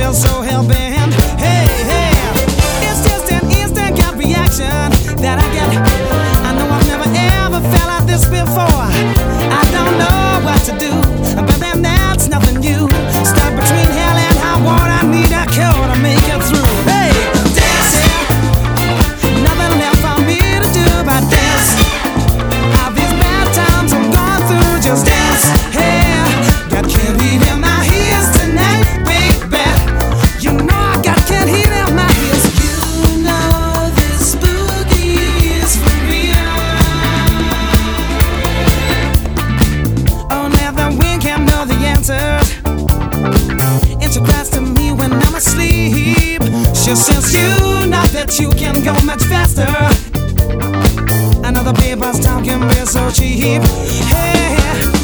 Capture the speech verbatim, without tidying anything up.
feel so hell-bent. Hey, hey, it's just an instant gut reaction that I get. I know I've never ever felt like this before. I don't know what to do, but then that's nothing new. Stuck between hell and high water, I need a cure to make it through. Hey, dance, yeah. Nothing left for me to do but dance. All these bad times I'm going through, just dance. Hey, got can't heat in my heels tonight, baby. You know I got can't heat in my heels. You know this boogie is for real. Only the wind can know the answers. It cries to me when I'm asleep. She says you know that you can go much faster. Another paper's talking real so cheap. Hey,